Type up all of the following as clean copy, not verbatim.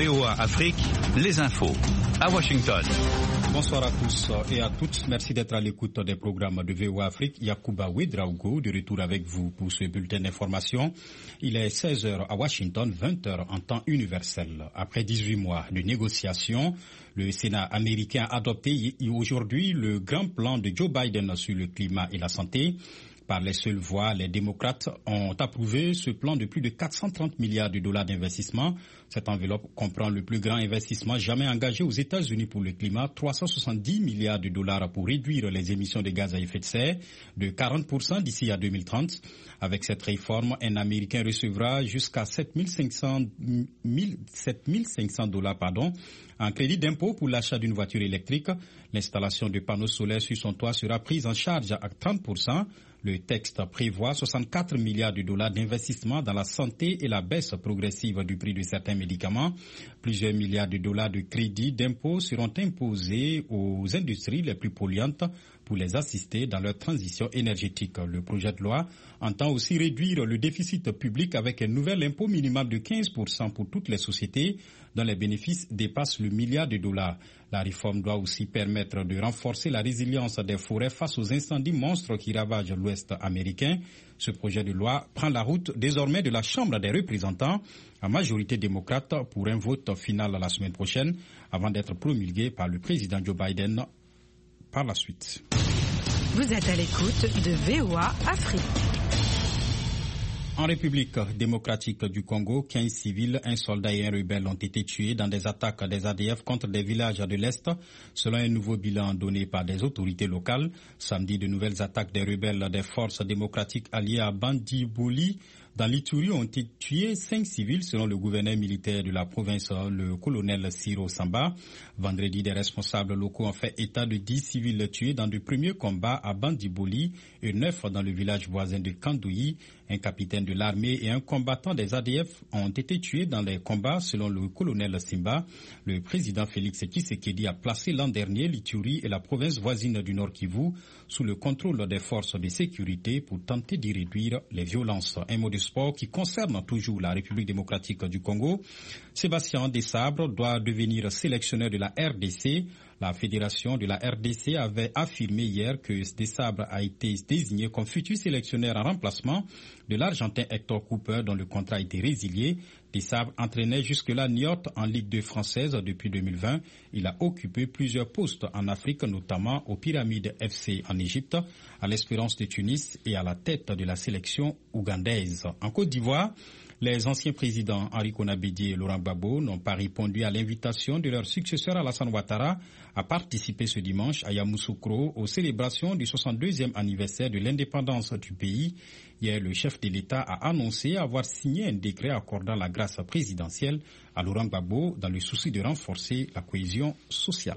VOA Afrique, les infos à Washington. Bonsoir à tous et à toutes. Merci d'être à l'écoute des programmes de VOA Afrique. Yacouba Ouedraogo de retour avec vous pour ce bulletin d'information. Il est 16h à Washington, 20h en temps universel. Après 18 mois de négociations, le Sénat américain a adopté aujourd'hui le grand plan de Joe Biden sur le climat et la santé. Par les seules voix, les démocrates ont approuvé ce plan de plus de 430 milliards de dollars d'investissement. Cette enveloppe comprend le plus grand investissement jamais engagé aux États-Unis pour le climat, 370 milliards de dollars pour réduire les émissions de gaz à effet de serre de 40% d'ici à 2030. Avec cette réforme, un Américain recevra jusqu'à 7 500 dollars en crédit d'impôt pour l'achat d'une voiture électrique. L'installation de panneaux solaires sur son toit sera prise en charge à 30%. Le texte prévoit 64 milliards de dollars d'investissement dans la santé et la baisse progressive du prix de certains médicaments. Plusieurs milliards de dollars de crédits d'impôt seront imposés aux industries les plus polluantes pour les assister dans leur transition énergétique. Le projet de loi entend aussi réduire le déficit public avec un nouvel impôt minimal de 15% pour toutes les sociétés dont les bénéfices dépassent le milliard de dollars. La réforme doit aussi permettre de renforcer la résilience des forêts face aux incendies monstres qui ravagent l'Ouest américain. Ce projet de loi prend la route désormais de la Chambre des représentants à majorité démocrate pour un vote final la semaine prochaine avant d'être promulgué par le président Joe Biden par la suite. Vous êtes à l'écoute de VOA Afrique. En République démocratique du Congo, 15 civils, un soldat et un rebelle ont été tués dans des attaques des ADF contre des villages de l'Est, selon un nouveau bilan donné par des autorités locales. Samedi, de nouvelles attaques des rebelles des forces démocratiques alliées à Bandiboli dans l'Ituri ont été tués 5 civils selon le gouverneur militaire de la province, le colonel Siro Samba. Vendredi, des responsables locaux ont fait état de 10 civils tués dans de premiers combats à Bandiboli et 9 dans le village voisin de Kandouyi. Un capitaine de l'armée et un combattant des ADF ont été tués dans les combats selon le colonel Simba. Le président Félix Tshisekedi a placé l'an dernier l'Ituri et la province voisine du Nord Kivu sous le contrôle des forces de sécurité pour tenter d'y réduire les violences. Un mot de sport qui concerne toujours la République démocratique du Congo. Sébastien Desabre doit devenir sélectionneur de la RDC. La fédération de la RDC avait affirmé hier que Desabre a été désigné comme futur sélectionneur en remplacement de l'Argentin Hector Cooper dont le contrat a été résilié. Desabre entraînait jusque-là Niort en Ligue 2 française depuis 2020. Il a occupé plusieurs postes en Afrique, notamment aux Pyramides FC en Égypte, à l'Espérance de Tunis et à la tête de la sélection ougandaise. En Côte d'Ivoire, les anciens présidents Henri Konabédié et Laurent Gbagbo n'ont pas répondu à l'invitation de leur successeur Alassane Ouattara à participer ce dimanche à Yamoussoukro aux célébrations du 62e anniversaire de l'indépendance du pays. Hier, le chef de l'État a annoncé avoir signé un décret accordant la grâce présidentielle à Laurent Gbagbo dans le souci de renforcer la cohésion sociale.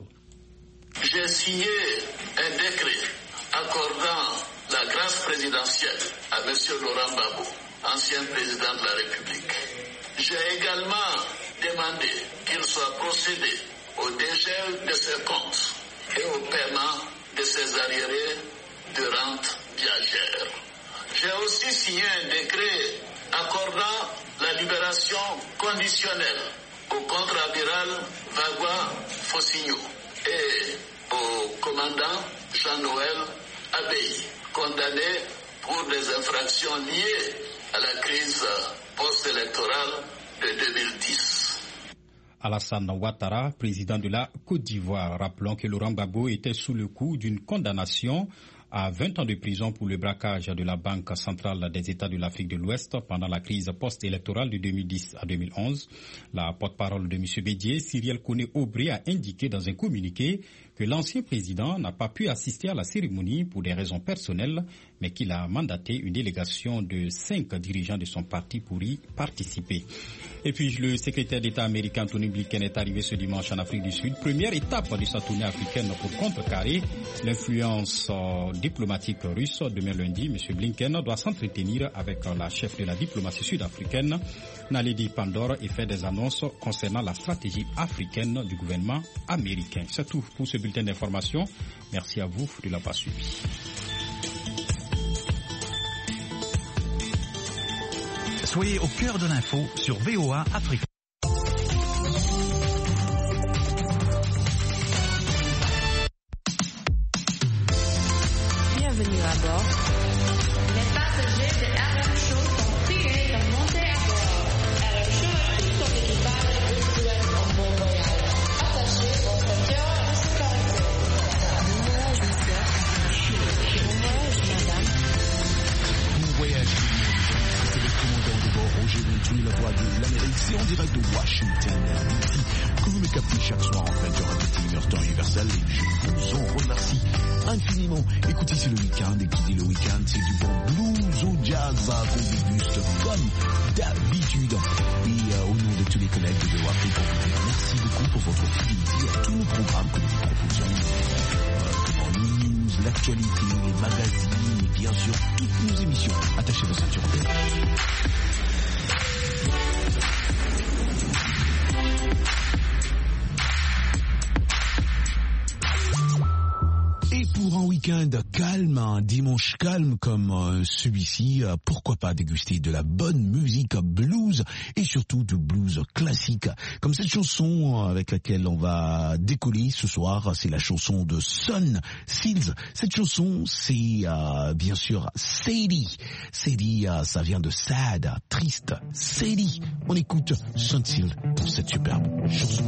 J'ai signé un décret accordant la grâce présidentielle à M. Laurent Gbagbo, ancien président de la République. J'ai également demandé qu'il soit procédé au dégel de ses comptes et au paiement de ses arriérés de rente viagère. J'ai aussi signé un décret accordant la libération conditionnelle au contre-amiral Vagua Fossigno et au commandant Jean-Noël Abey, condamné pour des infractions liées à la crise post-électorale de 2010. Alassane Ouattara, président de la Côte d'Ivoire. Rappelons que Laurent Gbagbo était sous le coup d'une condamnation à 20 ans de prison pour le braquage de la Banque centrale des États de l'Afrique de l'Ouest pendant la crise post-électorale de 2010 à 2011. La porte-parole de M. Bédié, Cyrielle Koné-Aubrey, a indiqué dans un communiqué que l'ancien président n'a pas pu assister à la cérémonie pour des raisons personnelles, mais qu'il a mandaté une délégation de 5 dirigeants de son parti pour y participer. Et puis le secrétaire d'État américain Anthony Blinken est arrivé ce dimanche en Afrique du Sud. Première étape de sa tournée africaine pour contrecarrer l'influence diplomatique russe. Demain lundi, M. Blinken doit s'entretenir avec la chef de la diplomatie sud-africaine, Naledi Pandor, et faire des annonces concernant la stratégie africaine du gouvernement américain. C'est tout pour ce bulletin d'information. Merci à vous de l'avoir suivi. Soyez au cœur de l'info sur VOA Afrique. voyage tout le monde. C'est le commandant de bord, Roger Ventoux, la voix de l'Amérique. C'est en direct de Washington, D.C. que vous me captez chaque soir en 20h à temps universel. Et je vous en remercie infiniment. Écoutez, c'est le week-end. Et qui dit le week-end, c'est du bon blues au jazz qu'on déguste comme d'habitude. Et au nom de tous les collègues de VOA Afrique, on vous dit merci beaucoup pour votre fidélité à tous nos programmes que nous vous proposons. Comme les news, l'actualité, les magazines et bien sûr toutes nos émissions. Attachez vos ceintures. Et pour un week-end calme, un dimanche calme comme celui-ci, pourquoi pas déguster de la bonne musique blues et surtout de blues classique. Comme cette chanson avec laquelle on va décoller ce soir, c'est la chanson de Sun Seals. Cette chanson, c'est bien sûr Sadie. Sadie, ça vient de sad, triste. Sadie, on écoute Sun Seals pour cette superbe chanson.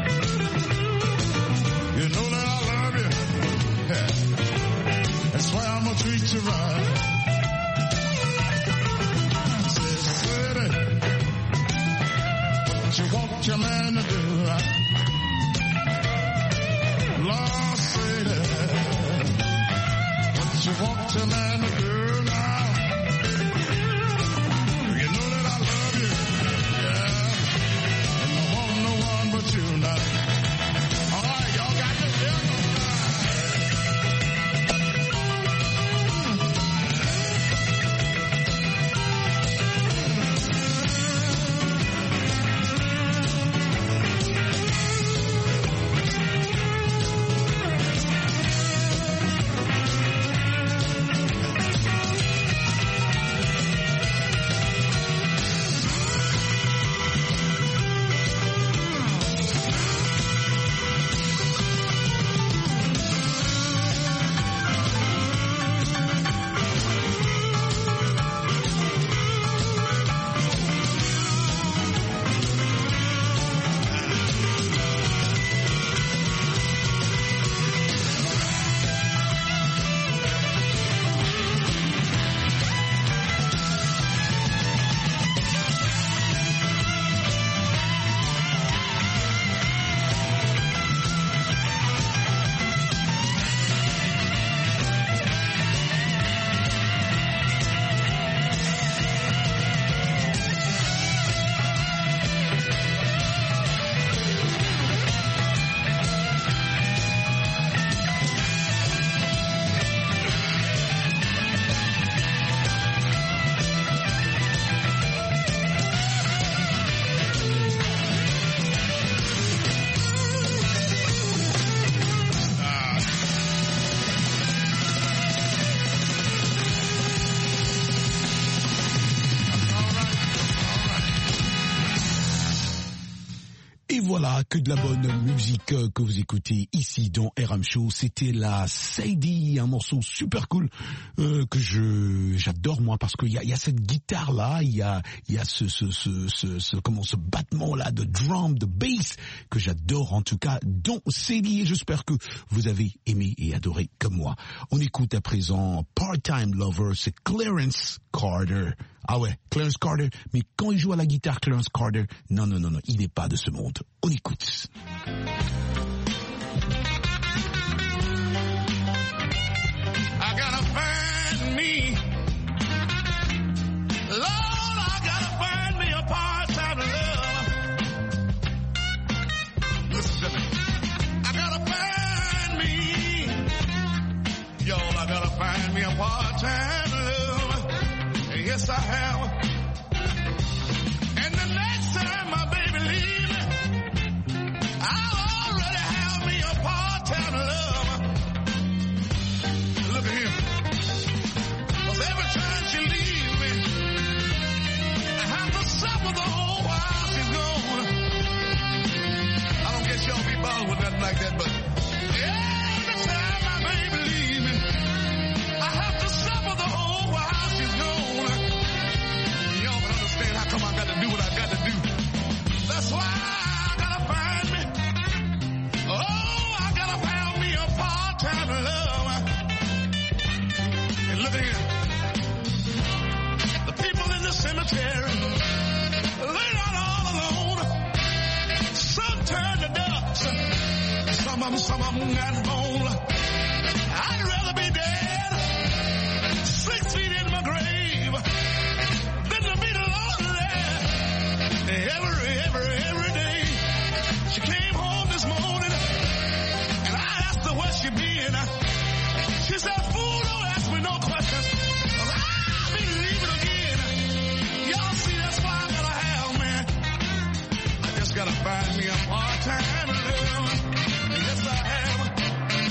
That's why mama treats you right. Says, sweetie, what you want your man to do? Lord, sweetie, what you want your man to do now? You know that I love you, yeah, and I want no one but you now. All right, y'all got to hear me. Voilà, que de la bonne musique que vous écoutez ici dans RM Show. C'était la Sadie, un morceau super cool que j'adore moi parce qu'il y a cette guitare là, il y a ce battement là de drum, de bass que j'adore en tout cas dans Sadie et j'espère que vous avez aimé et adoré comme moi. On écoute à présent Part-Time Lover, c'est Clarence Carter. Ah ouais, Clarence Carter, mais quand il joue à la guitare, Clarence Carter, non, il n'est pas de ce monde. On écoute. I gotta find me, Lord, I gotta find me a part-time love. Listen to me. I gotta find me, y'all, I gotta find me a part-time love. Yes, I have. And the next time my baby leaves me, I'll already have me a part-time lover. Look at him. 'Cause every time she leaves me, I have to suffer the whole while she's gone. I don't guess y'all be bothered with nothing like that, but every time my baby leaves me, I have to suffer the whole while she's gone. Y'all can understand how come I got to do what I got to do. That's why I gotta find me. Oh, I gotta find me a part-time lover. And look at here. The people in the cemetery, they're not all alone. Some turn to dust. Some of them got bone. I'd rather be dead 6 feet in my grave than to be lonely every day. She came home this morning and I asked her where she been. She said, fool, don't ask me no questions, 'cause I'll be leaving again. Y'all see, that's why I gotta have, man. I just gotta find me a part-time love. Yes, I have.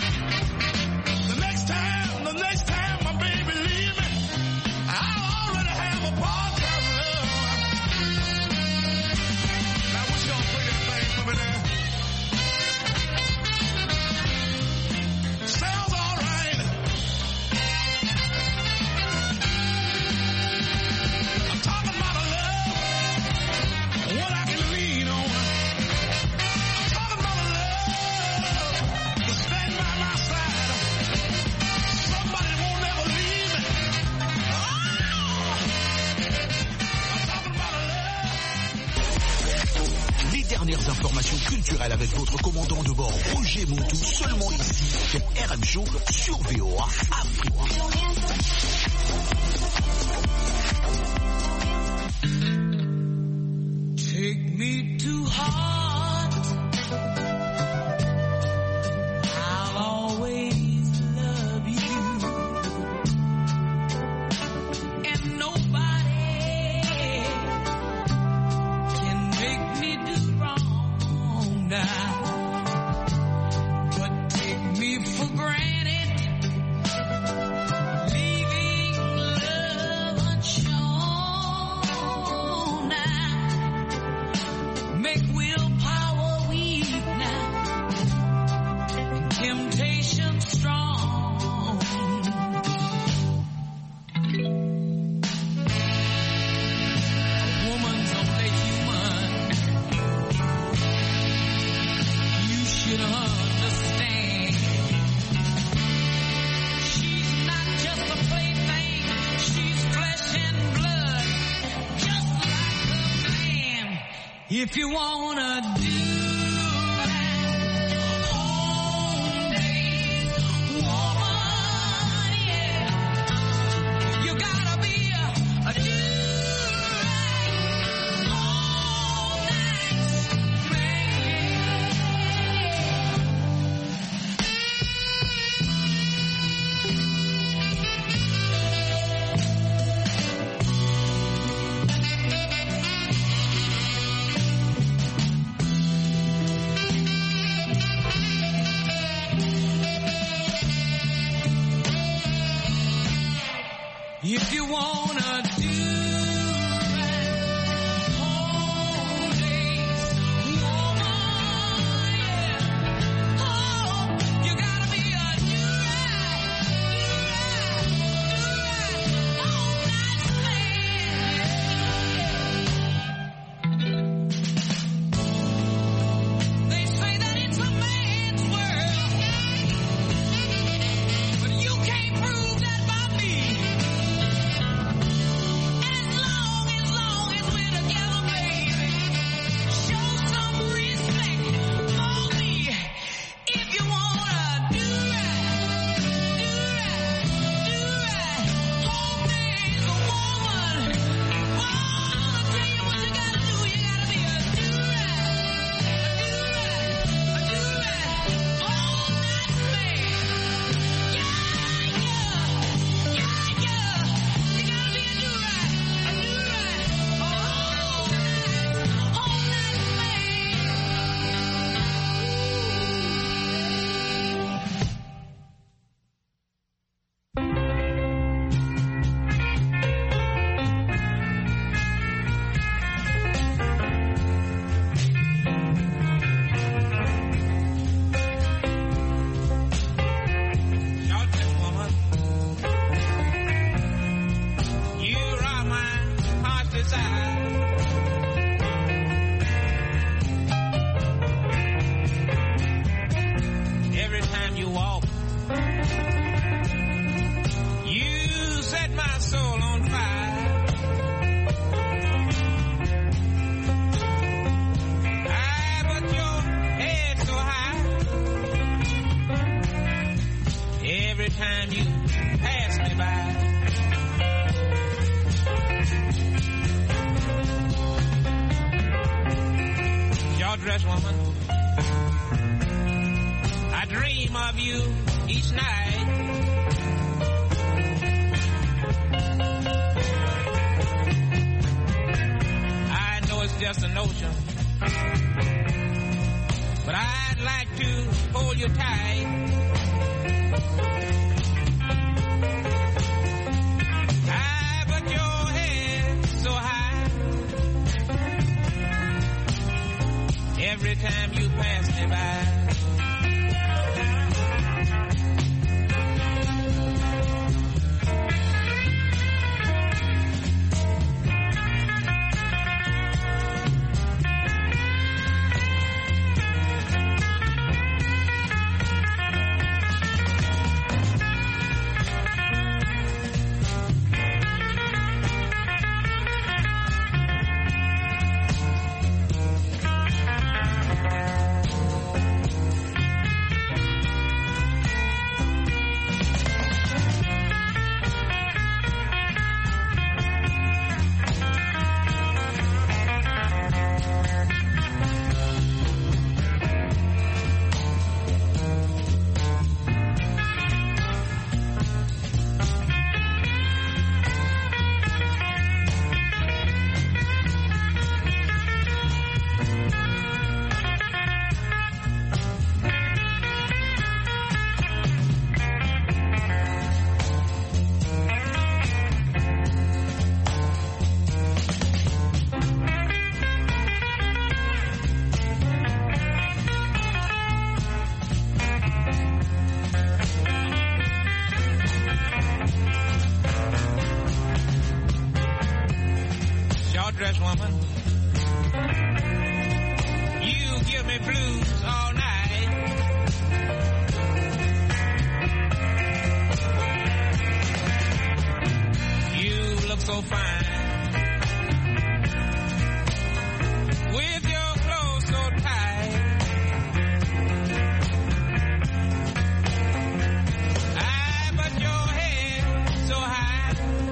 Information culturelle avec votre commandant de bord Roger Montou, seulement ici, RM Show sur VOA Afrique. Take me to heart. I'll always love you. And nobody can make me do wrong now. But take me for granted, leaving love unshown now. Make willpower weak now, and temptation strong. A woman's only human. You should understand. She's not just a plaything. She's flesh and blood, just like a man. If you wanna do right, home days, woman, yeah, you gotta be a do right, all night man. If you wanna do right, home days, woman, yeah. Oh, you gotta be a do right, all night man. They say that it's a man's world, but you can't prove that by me. Dress woman, I dream of you each night. I know it's just a notion, but I'd like to hold you tight. I put your head so high. Every time you pass me by, dress woman. You give me blues all night. You look so fine. With your clothes so tight. I put your head so high.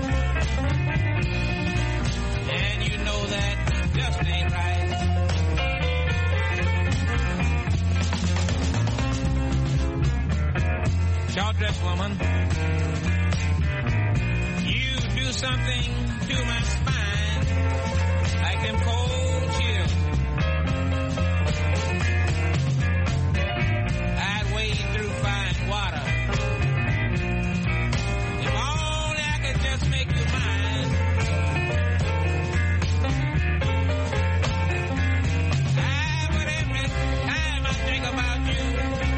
And you know that just ain't right. Short dress woman, you do something to my spine, like them cold chills. I'd wade through fine water. If only I could just make you mine. But every time I think about you,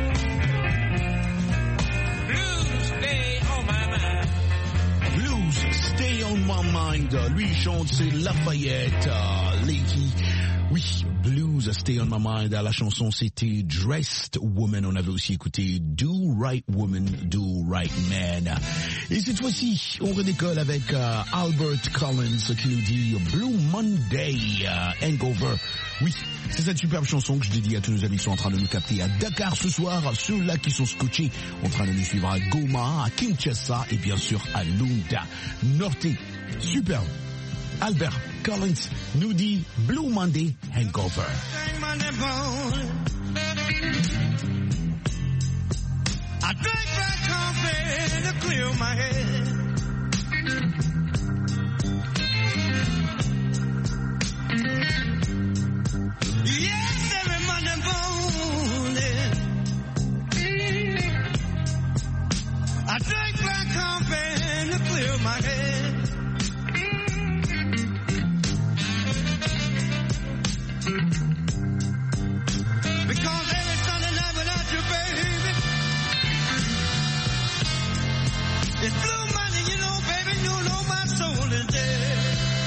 blues stay on my mind. Blues, Stay on My Mind. Lui chante, c'est Lafayette. Leaky. Oui, Blues, Stay on My Mind. La chanson, c'était Dressed Woman. On avait aussi écouté Do Right Woman, Do Right Man. Et cette fois-ci, on redécolle avec Albert Collins qui nous dit Blue Monday Hangover. Oui, c'est cette superbe chanson que je dédie à tous nos amis qui sont en train de nous capter à Dakar ce soir, ceux-là qui sont scotchés en train de nous suivre à Goma, à Kinshasa et bien sûr à Lunda. Norte, superbe. Albert Collins nous dit Blue Monday Hangover. I drank black coffee to clear my head. Yes, every Monday morning I drank black coffee to clear my head. Because every Sunday night without you, baby, it's blue money, you know, baby, you know my soul is dead.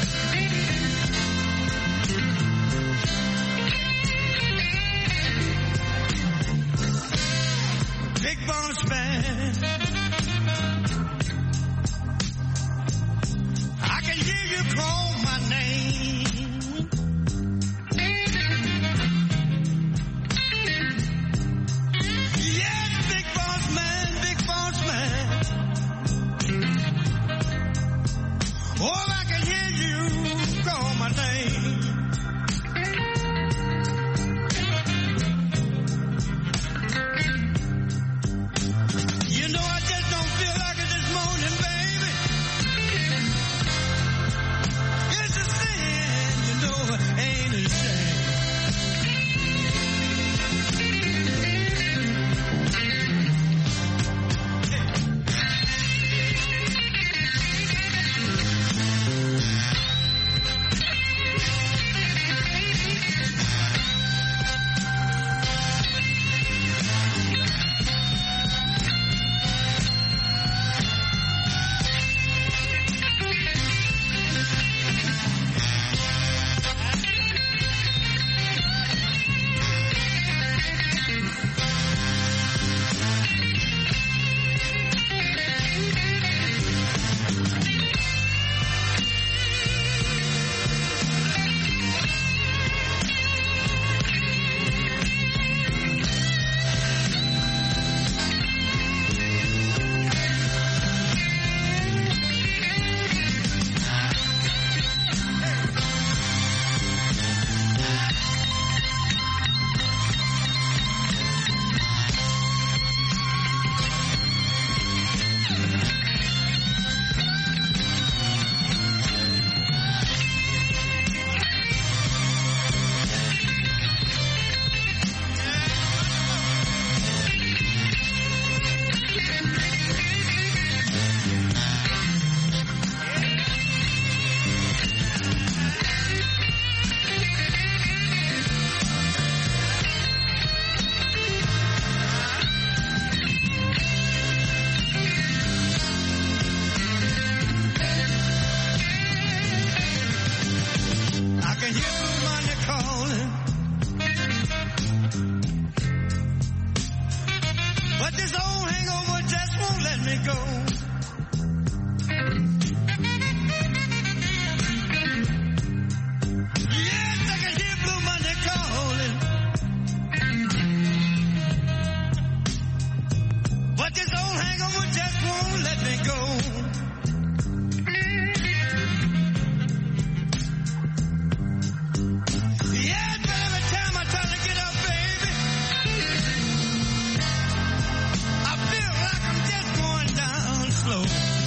Big boss man, I can hear you call my name. Yes, big boss man, big boss man. Oh, I can hear you call my name. You know I just don't feel like it this morning, baby. It's a sin, you know, ain't a shame. can hear Blue Monday calling. But this old hangover just won't let me go. Yes, I can hear Blue Monday calling. But this old hangover just won't let me go. Yeah, but every time I try to get up, baby, I feel like I'm just going down slow.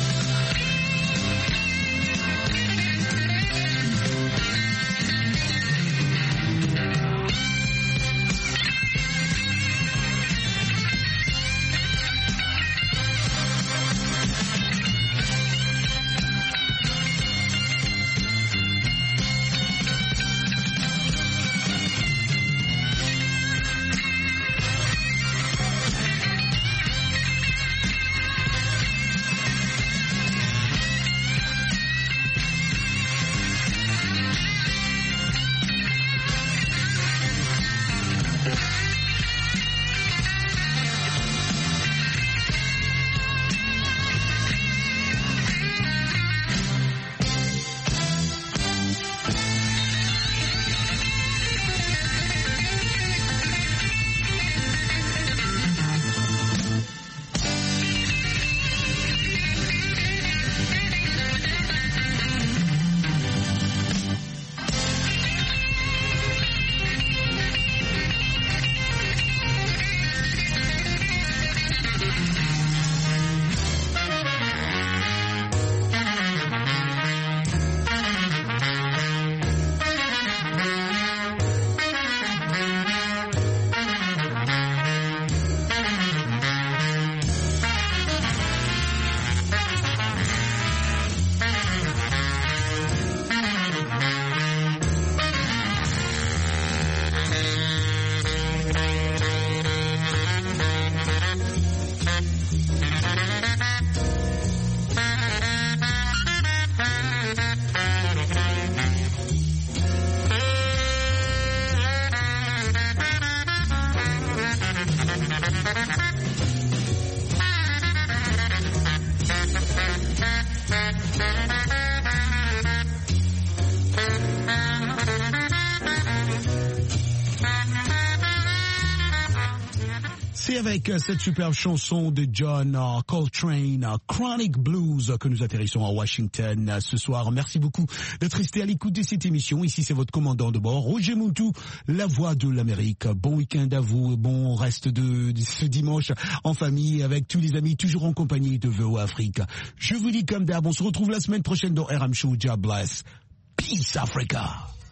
C'est avec cette superbe chanson de John Coltrane, Chronic Blues, que nous atterrissons à Washington ce soir. Merci beaucoup d'être resté à l'écoute de cette émission. Ici, c'est votre commandant de bord, Roger Moutou, la voix de l'Amérique. Bon week-end à vous, bon reste de ce dimanche en famille avec tous les amis, toujours en compagnie de VOA Afrique. Je vous dis comme d'hab, on se retrouve la semaine prochaine dans RM Show. God bless. Peace Africa.